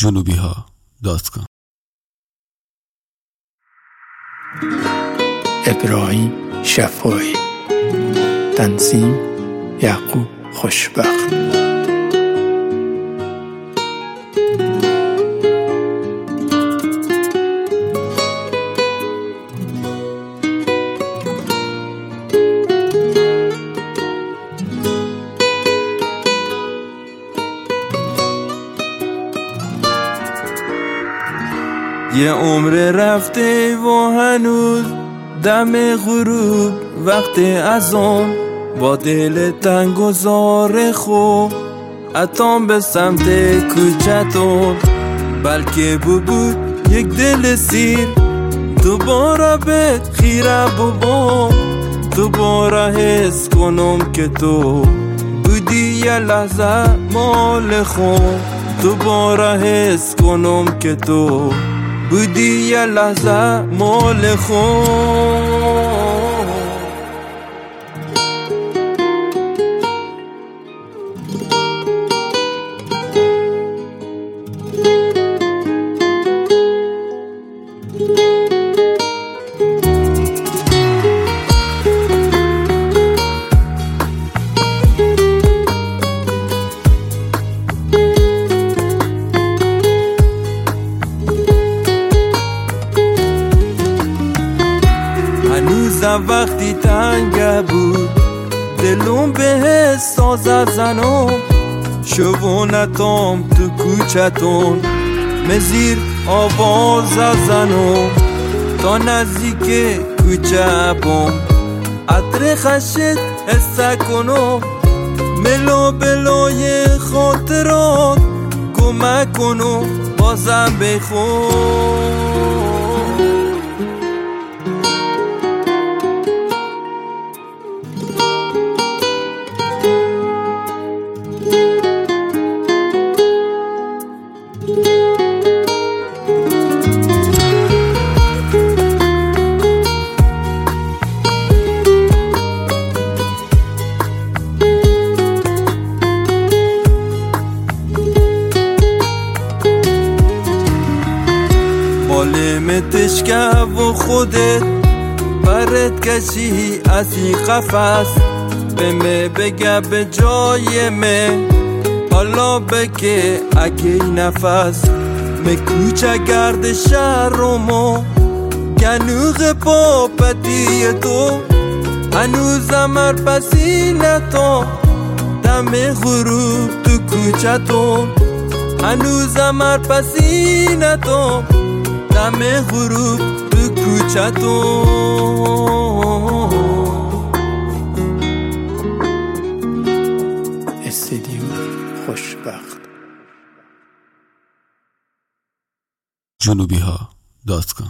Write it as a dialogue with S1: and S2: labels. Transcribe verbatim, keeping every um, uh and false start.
S1: جنوبی ها دات کام.
S2: ابراهیم شفاعی، تنظیم یعقوب خوشبخت.
S3: یه عمر رفته و هنوز دم غروب وقت ازان، با دل تنگ و زار خوب اتام به سمت کوچتون، بلکه بود یک دل سیر دوباره به خیره بابا، دوباره حس کنم که تو بودی یه لحظه مال خون، دوباره حس کنم که تو بودی یه لحظه مال خون. هنوزم وقتی تنگه بود دلم به حساس زنم، شوونتام تو کوچتون مزیر آواز زنم، تا نزدیک کوچه بم عطر خشت حس کنم، ملو بلای خاطرات کمک کنم بازم بخون. بالم تشکه و خودت برد کشی از این قفص، به می بگه به جای می حالا بکه اکی نفس، می کوچه گرد شهر و ما گنوغ پاپتی تو، هنوزم هر پسینتو دم غروب تو کوچه تو، هنوزم هر پسینتو دم غروب تو کوچه تو.
S2: استدیو خوشبخت.
S1: جنوبی ها دات کام.